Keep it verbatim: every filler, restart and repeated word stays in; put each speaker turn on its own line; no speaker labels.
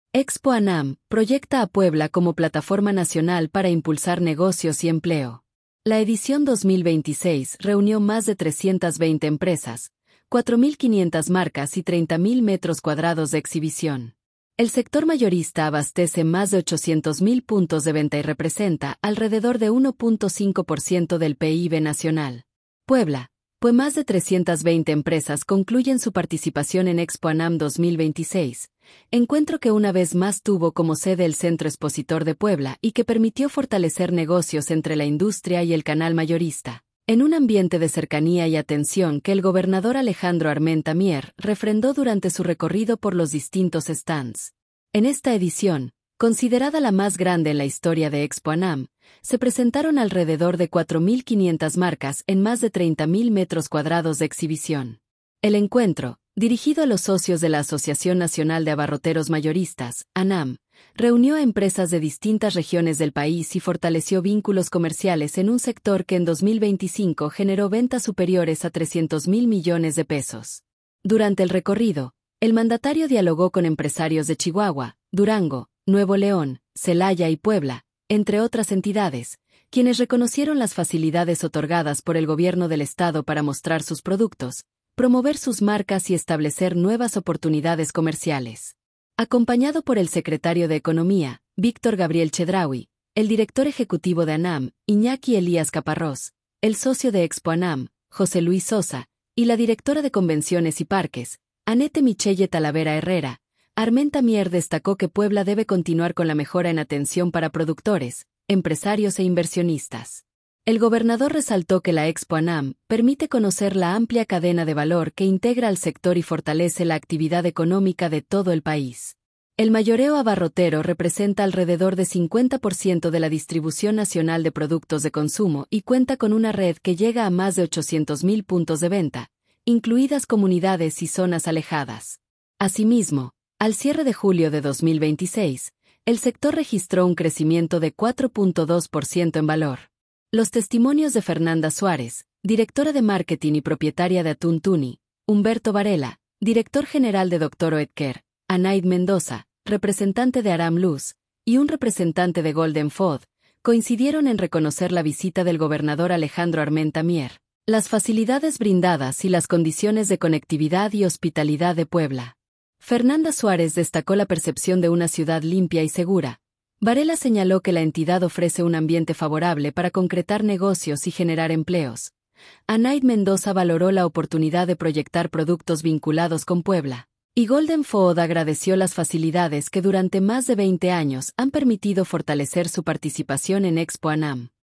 Expo ANAM proyecta a Puebla como plataforma nacional para impulsar negocios y empleo. La edición dos mil veintiséis reunió más de trescientas veinte empresas, cuatro mil quinientas marcas y treinta mil metros cuadrados de exhibición. El sector mayorista abastece más de ochocientos mil puntos de venta y representa alrededor de uno punto cinco por ciento del P I B nacional. Puebla, pues más de trescientas veinte empresas concluyen su participación en Expo ANAM dos mil veintiséis, encuentro que una vez más tuvo como sede el Centro Expositor de Puebla y que permitió fortalecer negocios entre la industria y el canal mayorista, en un ambiente de cercanía y atención que el gobernador Alejandro Armenta Mier refrendó durante su recorrido por los distintos stands. En esta edición, considerada la más grande en la historia de Expo ANAM, se presentaron alrededor de cuatro mil quinientas marcas en más de treinta mil metros cuadrados de exhibición. El encuentro, dirigido a los socios de la Asociación Nacional de Abarroteros Mayoristas, ANAM, reunió a empresas de distintas regiones del país y fortaleció vínculos comerciales en un sector que en dos mil veinticinco generó ventas superiores a trescientos mil millones de pesos. Durante el recorrido, el mandatario dialogó con empresarios de Chihuahua, Durango, Nuevo León, Celaya y Puebla, entre otras entidades, quienes reconocieron las facilidades otorgadas por el gobierno del estado para mostrar sus productos, promover sus marcas y establecer nuevas oportunidades comerciales. Acompañado por el secretario de Economía, Víctor Gabriel Chedraui, el director ejecutivo de ANAM, Iñaki Elías Caparrós, el socio de Expo ANAM, José Luis Sosa, y la directora de Convenciones y Parques, Anette Michelle Talavera Herrera, Armenta Mier destacó que Puebla debe continuar con la mejora en atención para productores, empresarios e inversionistas. El gobernador resaltó que la Expo ANAM permite conocer la amplia cadena de valor que integra al sector y fortalece la actividad económica de todo el país. El mayoreo abarrotero representa alrededor de cincuenta por ciento de la distribución nacional de productos de consumo y cuenta con una red que llega a más de ochocientos mil puntos de venta, incluidas comunidades y zonas alejadas. Asimismo, al cierre de julio de dos mil veintiséis, el sector registró un crecimiento de cuatro punto dos por ciento en valor. Los testimonios de Fernanda Suárez, directora de marketing y propietaria de Atún Tuni, Humberto Varela, director general de Doctor Oetker, Anaid Mendoza, representante de Aram Luz, y un representante de Golden Food, coincidieron en reconocer la visita del gobernador Alejandro Armenta Mier, las facilidades brindadas y las condiciones de conectividad y hospitalidad de Puebla. Fernanda Suárez destacó la percepción de una ciudad limpia y segura. Varela señaló que la entidad ofrece un ambiente favorable para concretar negocios y generar empleos. Anaid Mendoza valoró la oportunidad de proyectar productos vinculados con Puebla. Y Golden Food agradeció las facilidades que durante más de veinte años han permitido fortalecer su participación en Expo ANAM.